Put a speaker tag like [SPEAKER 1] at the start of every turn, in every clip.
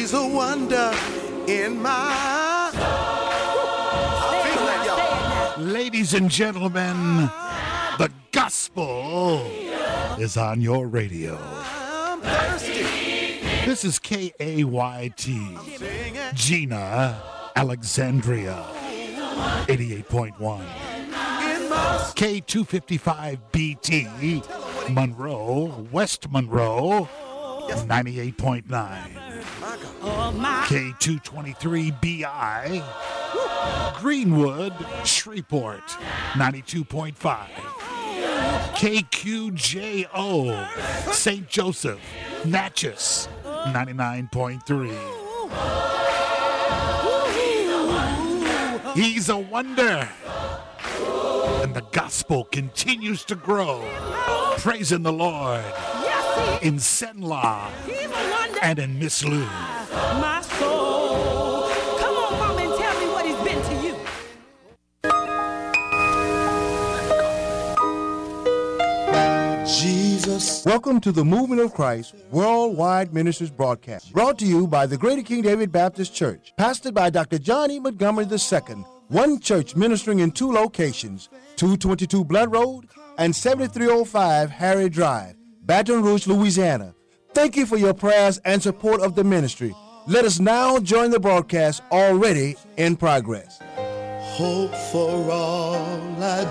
[SPEAKER 1] He's a wonder in my I feel that, y'all.
[SPEAKER 2] Ladies and gentlemen, the gospel is on your radio.
[SPEAKER 1] I'm thirsty.
[SPEAKER 2] This is KAYT, Gina, Alexandria, 88.1. K255BT, Monroe, West Monroe, 98.9. K223BI, Greenwood, Shreveport, 92.5. KQJO, St. Joseph, Natchez, 99.3. He's a wonder. And the gospel continues to grow. Praising the Lord in Senla and in Miss Lou.
[SPEAKER 3] My soul. Come on, Mama, and tell me what he's been to you.
[SPEAKER 1] Jesus.
[SPEAKER 4] Welcome to the Movement of Christ Worldwide Ministries broadcast, brought to you by the Greater King David Baptist Church, pastored by Dr. John E. Montgomery II, one church ministering in two locations, 222 Blood Road and 7305 Harry Drive, Baton Rouge, Louisiana. Thank you for your prayers and support of the ministry. Let us now join the broadcast already in progress.
[SPEAKER 1] Hope for all I.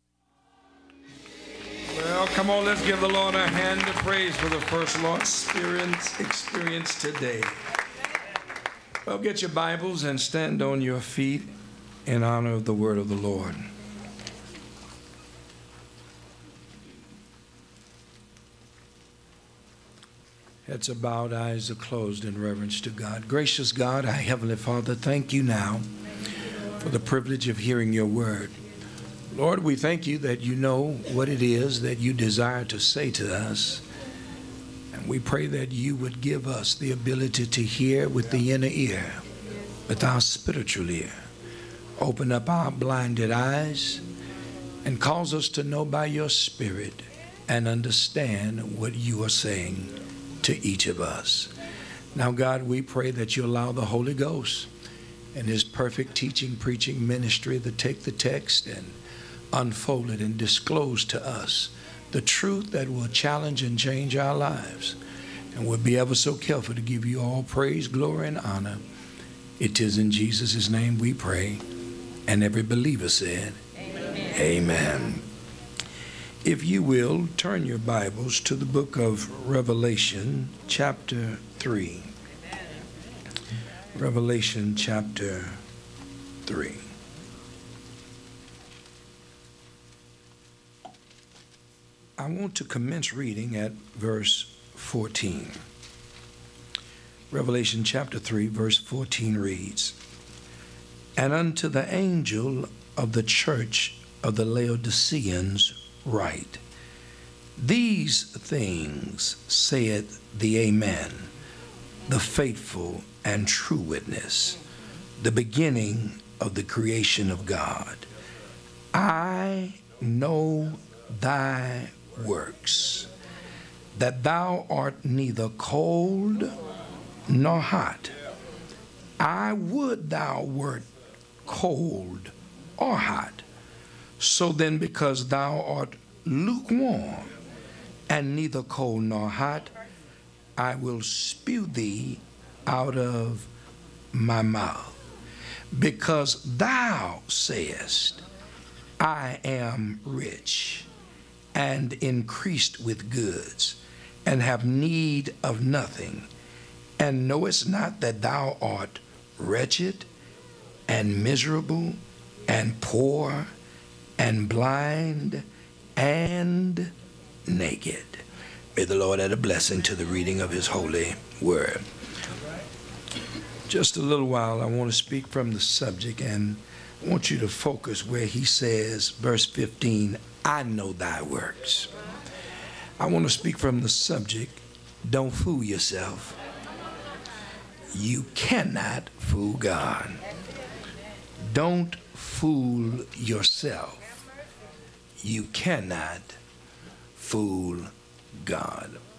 [SPEAKER 5] Well, come on, let's give the Lord a hand of praise for the first Lord experience today. Well, get your Bibles and stand on your feet in honor of the word of the Lord. Heads are bowed, eyes are closed in reverence to God. Gracious God, our Heavenly Father, thank you now for the privilege of hearing your word. Lord, we thank you that you know what it is that you desire to say to us. And we pray that you would give us the ability to hear with the inner ear, with our spiritual ear. Open up our blinded eyes and cause us to know by your Spirit and understand what you are saying to each of us. Now, God, we pray that you allow the Holy Ghost and his perfect teaching, preaching ministry to take the text and unfold it and disclose to us the truth that will challenge and change our lives. And we'll be ever so careful to give you all praise, glory, and honor. It is in Jesus' name we pray. And every believer said, Amen. Amen. If you will, turn your Bibles to the book of Revelation, chapter 3. Amen. Revelation, chapter 3. I want to commence reading at verse 14. Revelation chapter 3, verse 14 reads, And unto the angel of the church of the Laodiceans write, These things saith the Amen, the faithful and true witness, the beginning of the creation of God. I know thy works, that thou art neither cold nor hot. I would thou wert cold or hot. So then, because thou art lukewarm and neither cold nor hot, I will spew thee out of my mouth. Because thou sayest, I am rich and increased with goods, and have need of nothing, and knowest not that thou art wretched and miserable and poor and blind and naked. May the Lord add a blessing to the reading of his holy word. Just a little while, I want to speak from the subject, and I want you to focus where he says, verse 15, I know thy works. I want to speak from the subject, don't fool yourself. You cannot fool God. Don't fool yourself. You cannot fool God.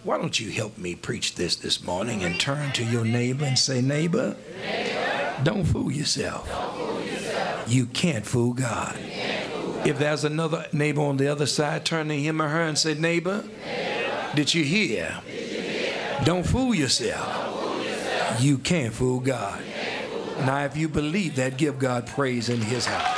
[SPEAKER 5] Why don't you help me preach this morning and turn to your neighbor and say, neighbor, don't fool yourself. You can't fool God. If there's another neighbor on the other side, turn to him or her and say, neighbor, did you hear? Don't fool yourself. You can't fool God. Now, if you believe that, give God praise in his house.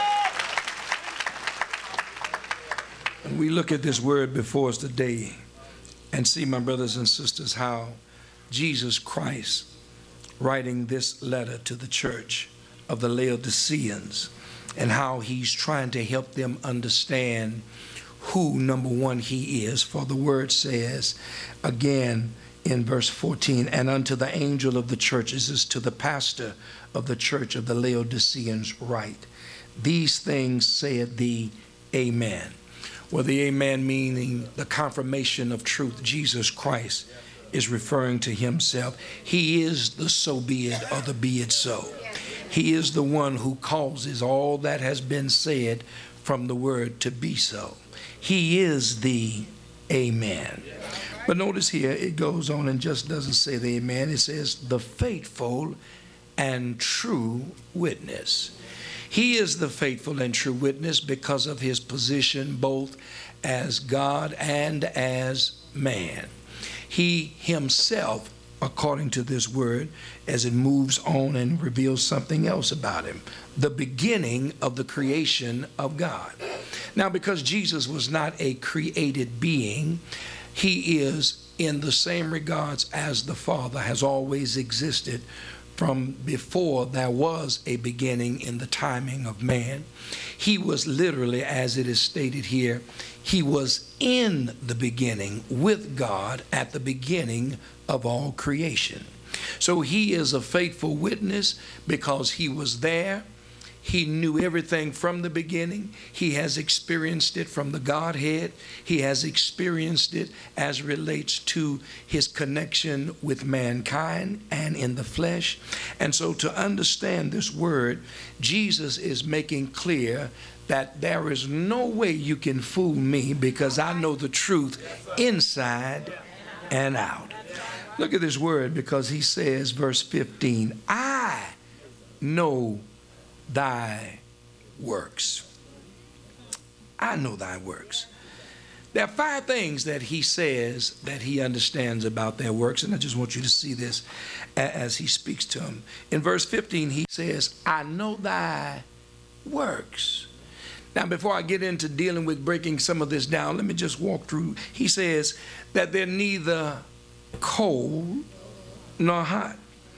[SPEAKER 5] And we look at this word before us today and see, my brothers and sisters, how Jesus Christ, writing this letter to the church of the Laodiceans, and how he's trying to help them understand who, number one, he is. For the word says, again, in verse 14, and unto the angel of the churches, is to the pastor of the church of the Laodiceans write, these things saith the Amen. Well, the Amen meaning the confirmation of truth. Jesus Christ is referring to himself. He is the so be it, or the be it so. He is the one who causes all that has been said from the word to be so. He is the Amen. But notice here, it goes on and just doesn't say the Amen. It says the faithful and true witness. He is the faithful and true witness because of his position both as God and as man. He himself, according to this word, as it moves on and reveals something else about him, the beginning of the creation of God. Now, because Jesus was not a created being, he is in the same regards as the Father has always existed from before there was a beginning in the timing of man. He was literally, as it is stated here, he was in the beginning with God at the beginning of all creation. So he is a faithful witness because he was there. He knew everything from the beginning. He has experienced it from the Godhead. He has experienced it as relates to his connection with mankind and in the flesh. And so to understand this word, Jesus is making clear that there is no way you can fool me because I know the truth inside and out. Look at this word, because he says, verse 15, I know thy works. I know thy works. There are 5 things that he says that he understands about their works, and I just want you to see this as he speaks to them. In verse 15, he says, I know thy works. Now, before I get into dealing with breaking some of this down, let me just walk through. He says that they're neither cold nor hot.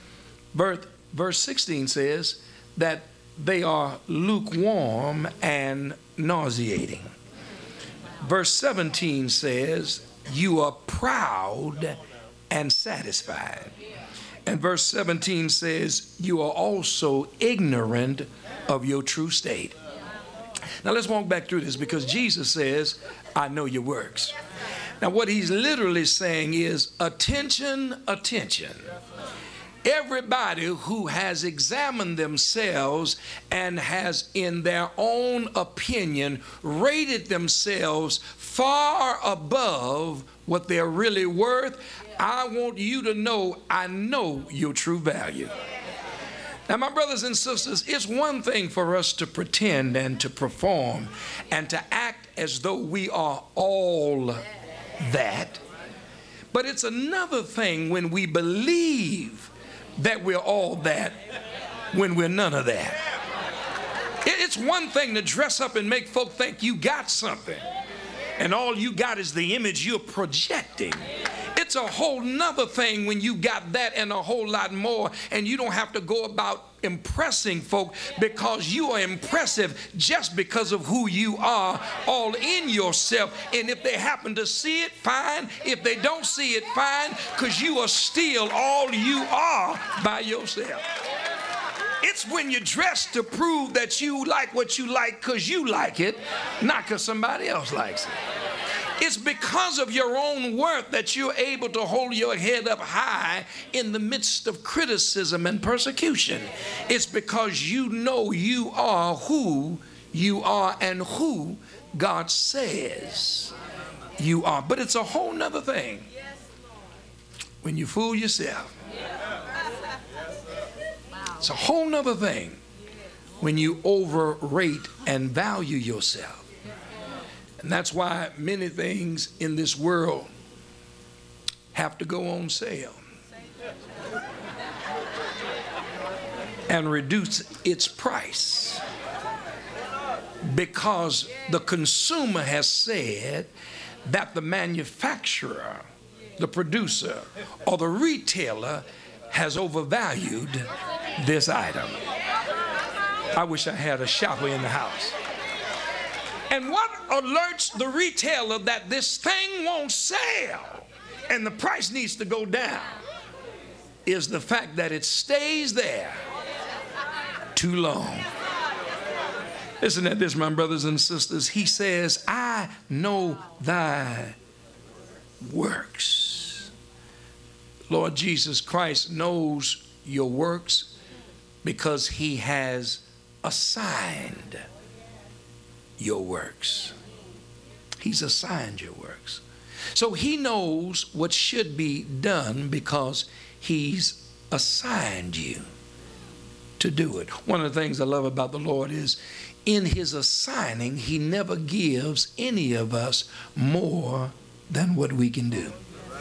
[SPEAKER 5] Verse 16 says that they are lukewarm and nauseating. Verse 17 says, you are proud and satisfied. And verse 17 says, you are also ignorant of your true state. Now let's walk back through this, because Jesus says, I know your works. Now what he's literally saying is, attention, attention. Everybody who has examined themselves and has in their own opinion rated themselves far above what they're really worth, I want you to know, I know your true value. Now, my brothers and sisters, it's one thing for us to pretend and to perform and to act as though we are all that. But it's another thing when we believe that we're all that when we're none of that. It's one thing to dress up and make folk think you got something, and all you got is the image you're projecting. It's a whole nother thing when you got that and a whole lot more, and you don't have to go about impressing folk, because you are impressive just because of who you are, all in yourself. And if they happen to see it, fine. If they don't see it, fine, because you are still all you are by yourself. It's when you dress to prove that you like what you like because you like it, not because somebody else likes it. It's because of your own worth that you're able to hold your head up high in the midst of criticism and persecution. It's because you know you are who you are and who God says you are. But it's a whole nother thing when you fool yourself. It's a whole nother thing when you overrate and value yourself. And that's why many things in this world have to go on sale and reduce its price, because the consumer has said that the manufacturer, the producer, or the retailer has overvalued this item. I wish I had a shopper in the house. And what alerts the retailer that this thing won't sell and the price needs to go down is the fact that it stays there too long. Listen to this, my brothers and sisters. He says, I know thy works. Lord Jesus Christ knows your works because he has assigned your works. He's assigned your works. So he knows what should be done because he's assigned you to do it. One of the things I love about the Lord is in his assigning, he never gives any of us more than what we can do.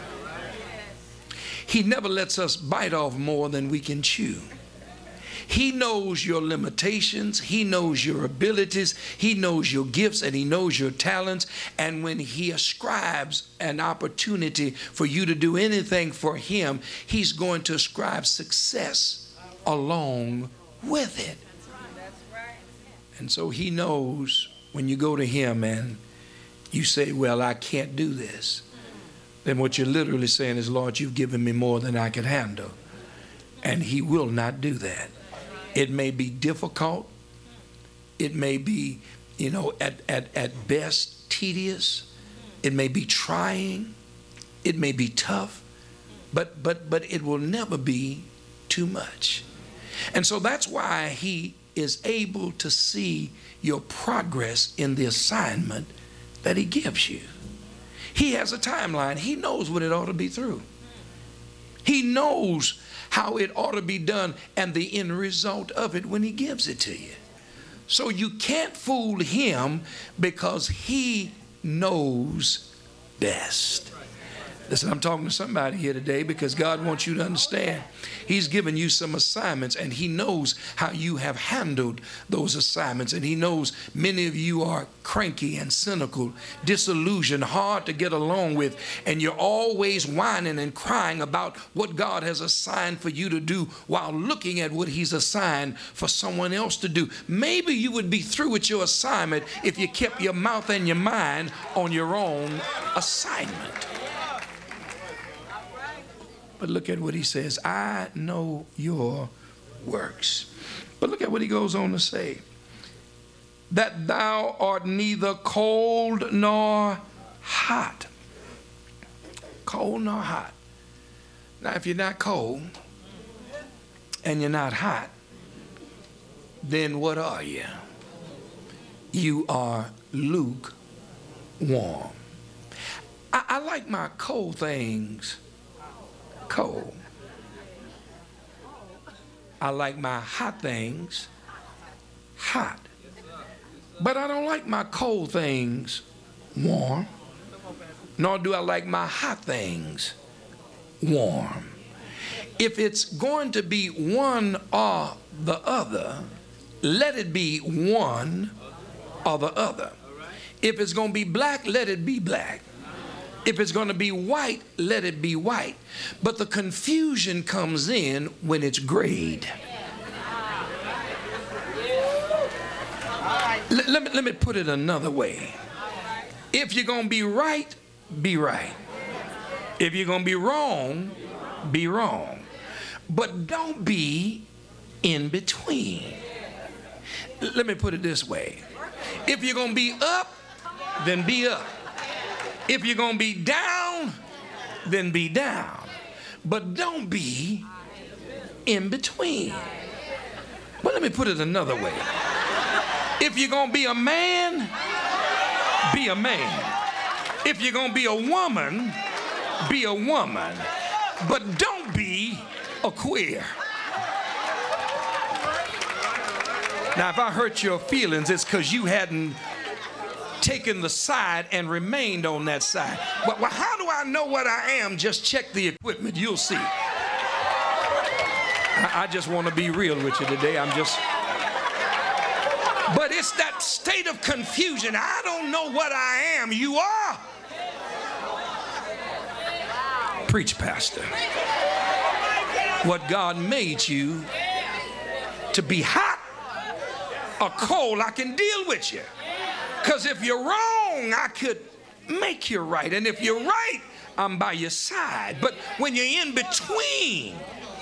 [SPEAKER 5] He never lets us bite off more than we can chew. He knows your limitations, he knows your abilities, he knows your gifts, and he knows your talents. And when he ascribes an opportunity for you to do anything for him, he's going to ascribe success along with it. And so he knows when you go to him and you say, well, I can't do this, then what you're literally saying is, Lord, you've given me more than I can handle. And he will not do that. It may be difficult. It may be, at best tedious. It may be trying. It may be tough. But it will never be too much. And so that's why he is able to see your progress in the assignment that he gives you. He has a timeline. He knows what it ought to be through. He knows how it ought to be done and the end result of it when he gives it to you. So you can't fool him because he knows best. Listen, I'm talking to somebody here today because God wants you to understand he's given you some assignments and he knows how you have handled those assignments. And he knows many of you are cranky and cynical, disillusioned, hard to get along with, and you're always whining and crying about what God has assigned for you to do while looking at what he's assigned for someone else to do. Maybe you would be through with your assignment if you kept your mouth and your mind on your own assignment. But look at what he says. I know your works. But look at what he goes on to say. That thou art neither cold nor hot. Cold nor hot. Now, if you're not cold and you're not hot, then what are you? You are lukewarm. I like my cold things cold. I like my hot things hot. But I don't like my cold things warm, nor do I like my hot things warm. If it's going to be one or the other, let it be one or the other. If it's going to be black, let it be black. If it's going to be white, let it be white. But the confusion comes in when it's grayed. Let me put it another way. If you're going to be right, be right. If you're going to be wrong, be wrong. But don't be in between. Let me put it this way. If you're going to be up, then be up. If you're going to be down, then be down. But don't be in between. But let me put it another way. If you're going to be a man, be a man. If you're going to be a woman, be a woman. but don't be a queer. Now, if I hurt your feelings, it's because you hadn't taken the side and remained on that side. Well, how do I know what I am? Just check the equipment. You'll see. I just want to be real with you today. But it's that state of confusion. I don't know what I am. You are. Preach, Pastor. What God made you to be hot or cold, I can deal with you. Because if you're wrong, I could make you right. And if you're right, I'm by your side. But when you're in between,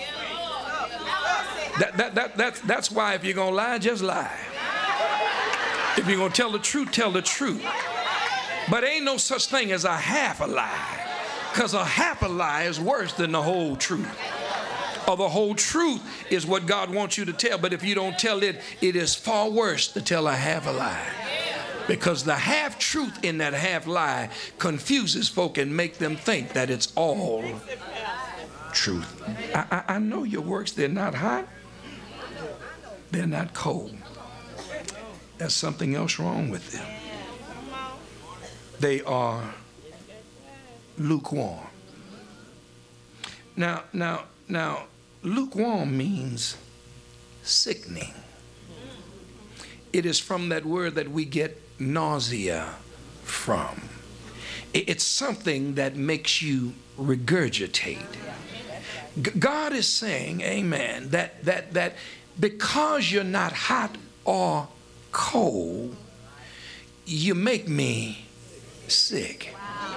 [SPEAKER 5] that's why if you're going to lie, just lie. If you're going to tell the truth, tell the truth. But ain't no such thing as a half a lie. Because a half a lie is worse than the whole truth. Or the whole truth is what God wants you to tell. But if you don't tell it, it is far worse to tell a half a lie. Because the half truth in that half lie confuses folk and make them think that it's all truth. I know your works, they're not hot. They're not cold. There's something else wrong with them. They are lukewarm. Now, lukewarm means sickening. It is from that word that we get nausea from. It's something that makes you regurgitate. God is saying, amen, that because you're not hot or cold, you make me sick.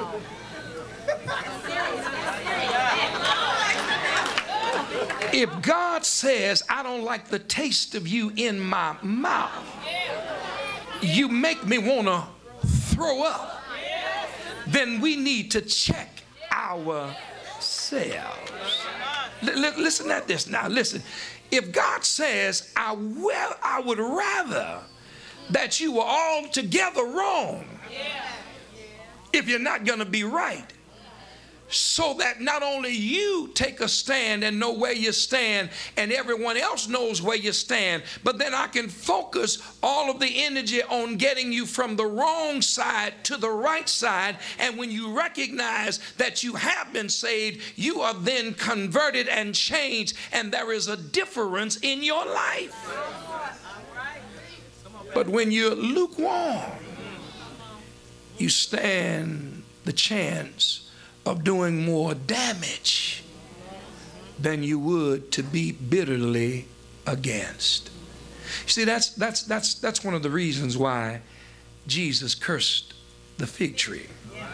[SPEAKER 5] If God says, I don't like the taste of you in my mouth, you make me want to throw up, then we need to check ourselves. Listen at this now. Listen. If God says, I would rather that you were altogether wrong if you're not going to be right, so that not only you take a stand and know where you stand and everyone else knows where you stand, but then I can focus all of the energy on getting you from the wrong side to the right side. And when you recognize that you have been saved, you are then converted and changed, and there is a difference in your life. But when you're lukewarm, you stand the chance of doing more damage than you would to be bitterly against. You see, that's one of the reasons why Jesus cursed the fig tree.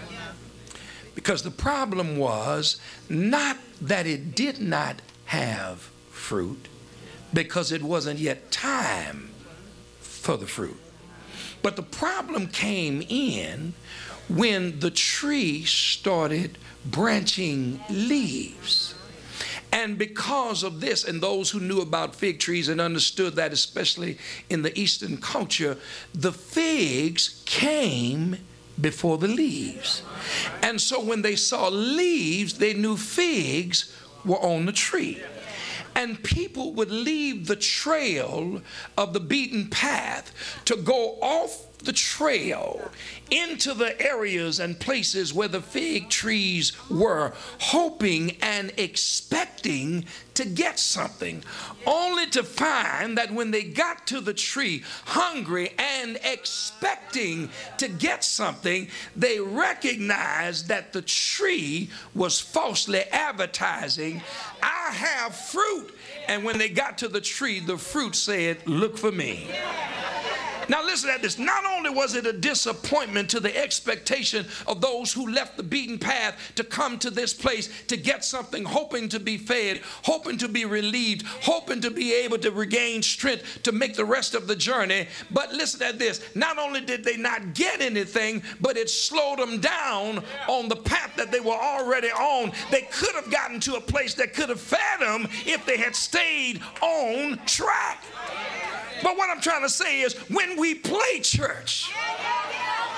[SPEAKER 5] Because the problem was not that it did not have fruit, because it wasn't yet time for the fruit. But the problem came in when the tree started branching leaves. And because of this, and those who knew about fig trees and understood that, especially in the Eastern culture, the figs came before the leaves. And so when they saw leaves, they knew figs were on the tree. And people would leave the trail of the beaten path to go off the trail into the areas and places where the fig trees were, hoping and expecting to get something, only to find that when they got to the tree, hungry and expecting to get something, they recognized that the tree was falsely advertising, I have fruit. And when they got to the tree, the fruit said, look for me. Now listen at this. Not only was it a disappointment to the expectation of those who left the beaten path to come to this place to get something, hoping to be fed, hoping to be relieved, hoping to be able to regain strength to make the rest of the journey. But listen at this. Not only did they not get anything, but it slowed them down on the path that they were already on. They could have gotten to a place that could have fed them if they had stayed on track. But what I'm trying to say is, when we play church and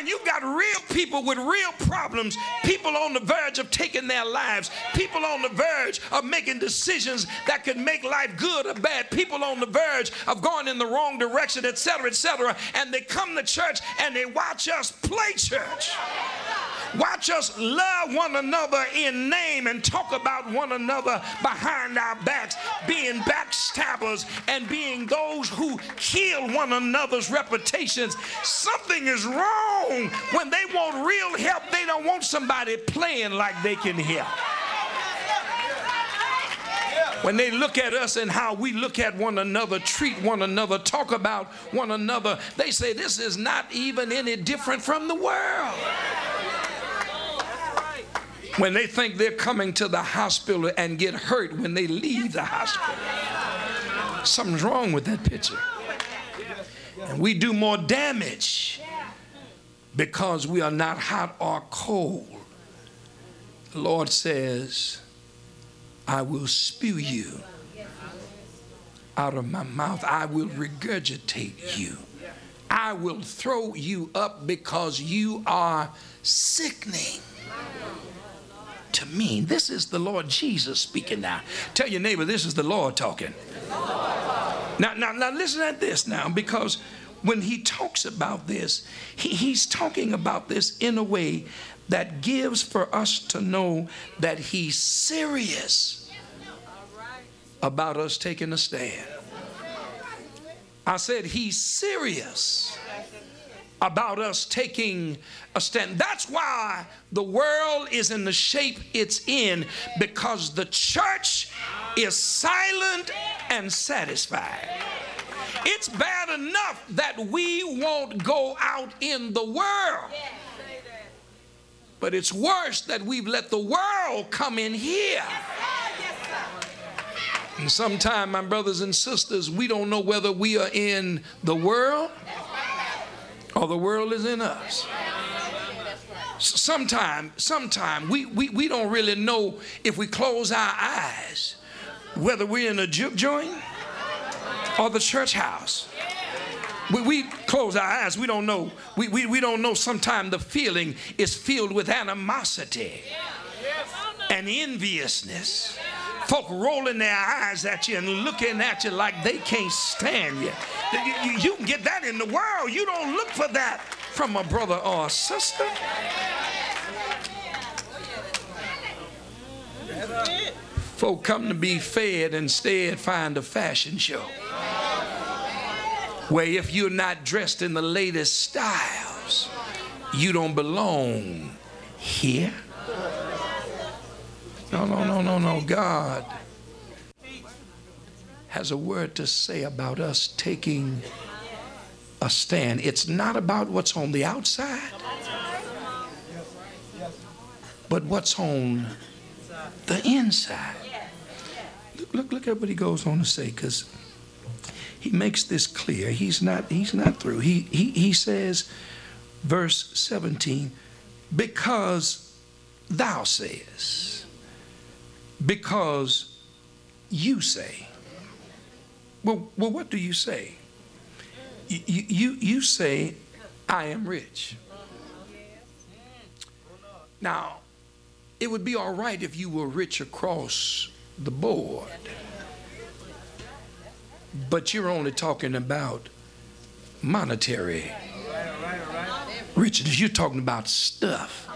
[SPEAKER 5] And you've got real people with real problems, people on the verge of taking their lives, people on the verge of making decisions that could make life good or bad, people on the verge of going in the wrong direction, etc., etc. And they come to church and they watch us play church. Watch us love one another in name and talk about one another behind our backs, being backstabbers and being those who kill one another's reputations. Something is wrong when they want real help. They don't want somebody playing like they can help. When they look at us and how we look at one another, treat one another, talk about one another, they say this is not even any different from the world. When they think they're coming to the hospital and get hurt when they leave the hospital. Something's wrong with that picture. And we do more damage because we are not hot or cold. The Lord says, I will spew you out of my mouth. I will regurgitate you. I will throw you up because you are sickening to me. This is the Lord Jesus speaking now. Tell your neighbor, this is the Lord talking. Now listen at this now, because when he talks about this, he's talking about this in a way that gives for us to know that he's serious about us taking a stand. I said he's serious about us taking a stand. That's why the world is in the shape it's in, because the church is silent and satisfied. It's bad enough that we won't go out in the world, but it's worse that we've let the world come in here. And sometimes, my brothers and sisters, we don't know whether we are in the world or the world is in us. Sometime we don't really know, if we close our eyes, whether we're in a juke joint or the church house. We close our eyes, we don't know. We don't know. Sometimes the feeling is filled with animosity and enviousness. Folk rolling their eyes at you and looking at you like they can't stand you. You can get that in the world. You don't look for that from a brother or a sister. Folk come to be fed, instead find a fashion show where if you're not dressed in the latest styles, you don't belong here. No. God has a word to say about us taking a stand. It's not about what's on the outside, but what's on the inside. Look at what he goes on to say, because he makes this clear. He's not through. He says, verse 17, because thou sayest, because you say. Well, what do you say? You say, I am rich. Now, it would be all right if you were rich across the board, but you're only talking about monetary riches. You're talking about stuff,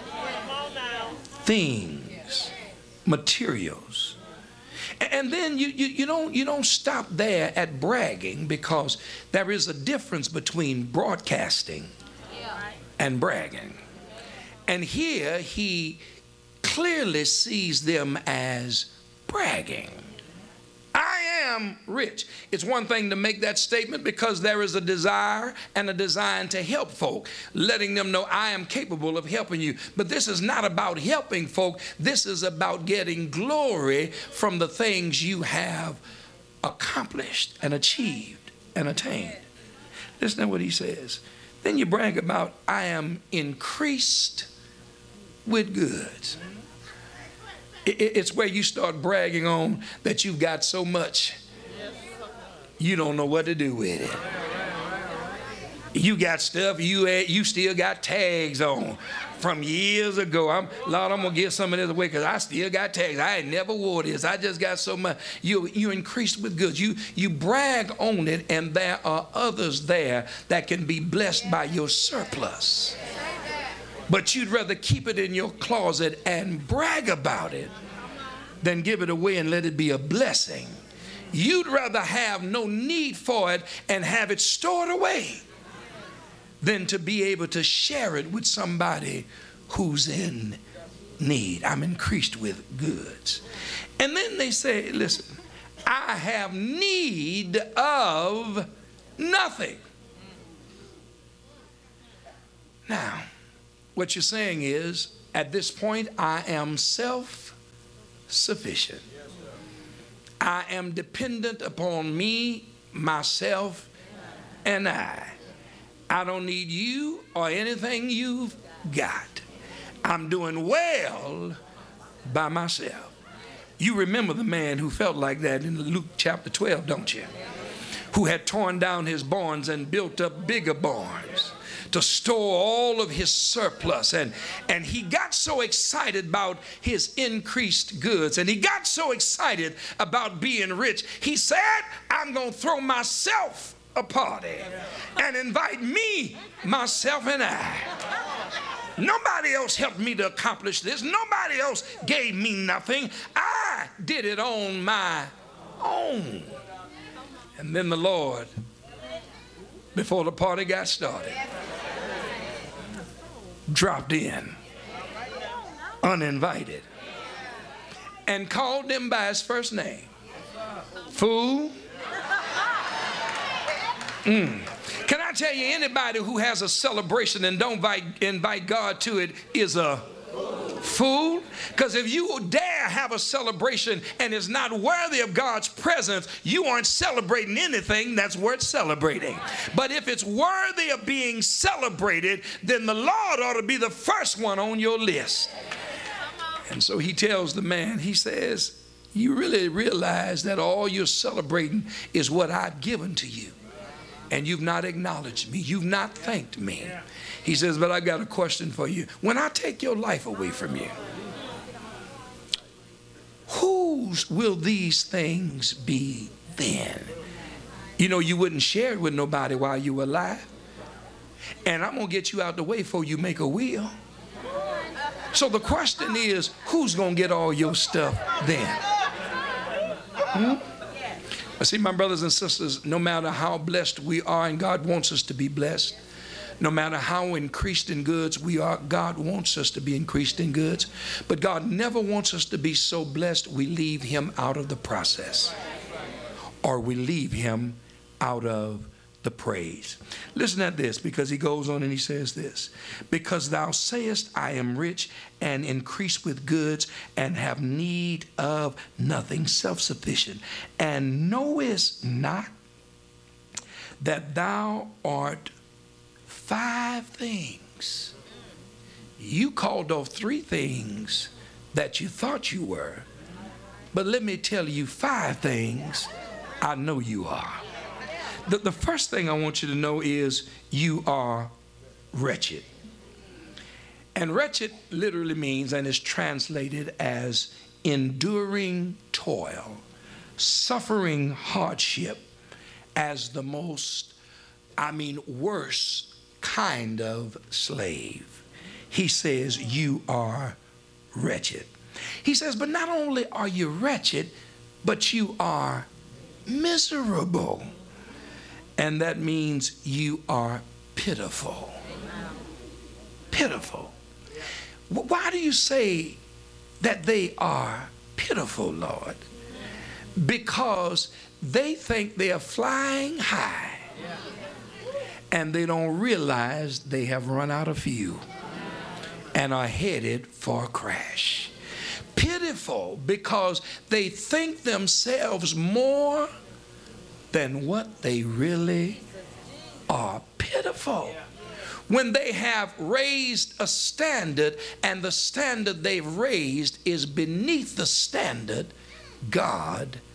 [SPEAKER 5] things, materials. And then you don't stop there at bragging, because there is a difference between broadcasting and bragging. And here he clearly sees them as bragging. I am rich. It's one thing to make that statement because there is a desire and a design to help folk, letting them know I am capable of helping you. But this is not about helping folk. This is about getting glory from the things you have accomplished and achieved and attained. Listen to what he says. Then you brag about, I am increased with goods. It's where you start bragging on that you've got so much you don't know what to do with it. You got stuff you still got tags on from years ago. Lord, I'm gonna give some of this away because I still got tags. I ain't never wore this. I just got so much. You increased with goods. You brag on it, and there are others there that can be blessed by your surplus. But you'd rather keep it in your closet and brag about it than give it away and let it be a blessing. You'd rather have no need for it and have it stored away than to be able to share it with somebody who's in need. I'm increased with goods. And then they say, listen, I have need of nothing. Now, what you're saying is, at this point, I am self-sufficient. I am dependent upon me, myself, and I. I don't need you or anything you've got. I'm doing well by myself. You remember the man who felt like that in Luke chapter 12, don't you? Who had torn down his barns and built up bigger barns to store all of his surplus. And he got so excited about his increased goods, and he got so excited about being rich, he said, I'm going to throw myself a party and invite me, myself, and I. Nobody else helped me to accomplish this. Nobody else gave me nothing. I did it on my own. And then the Lord, before the party got started, dropped in uninvited and called them by his first name. Fool. Can I tell you, anybody who has a celebration and don't invite God to it is a fool? Because if you dare have a celebration and is not worthy of God's presence, you aren't celebrating anything that's worth celebrating. But if it's worthy of being celebrated, then the Lord ought to be the first one on your list. And so he tells the man, he says, you really realize that all you're celebrating is what I've given to you. And you've not acknowledged me. You've not thanked me. He says, but I got a question for you. When I take your life away from you, whose will these things be then? You know, you wouldn't share it with nobody while you were alive. And I'm going to get you out the way before you make a will. So the question is, who's going to get all your stuff then? See, my brothers and sisters, no matter how blessed we are, and God wants us to be blessed, no matter how increased in goods we are, God wants us to be increased in goods. But God never wants us to be so blessed we leave him out of the process, or we leave him out of the praise. Listen at this, because he goes on and he says this. Because thou sayest, I am rich and increased with goods and have need of nothing, self-sufficient, and knowest not that thou art 5 things. You called off 3 things that you thought you were, but let me tell you 5 things I know you are. The first thing I want you to know is you are wretched. And wretched literally means, and is translated as enduring toil, suffering hardship as the most, worst kind of slave. He says you are wretched. He says, but not only are you wretched, but you are miserable. And that means you are pitiful. Pitiful. Why do you say that they are pitiful, Lord? Because they think they are flying high and they don't realize they have run out of fuel and are headed for a crash. Pitiful because they think themselves more than what they really are. Pitiful. When they have raised a standard and the standard they've raised is beneath the standard God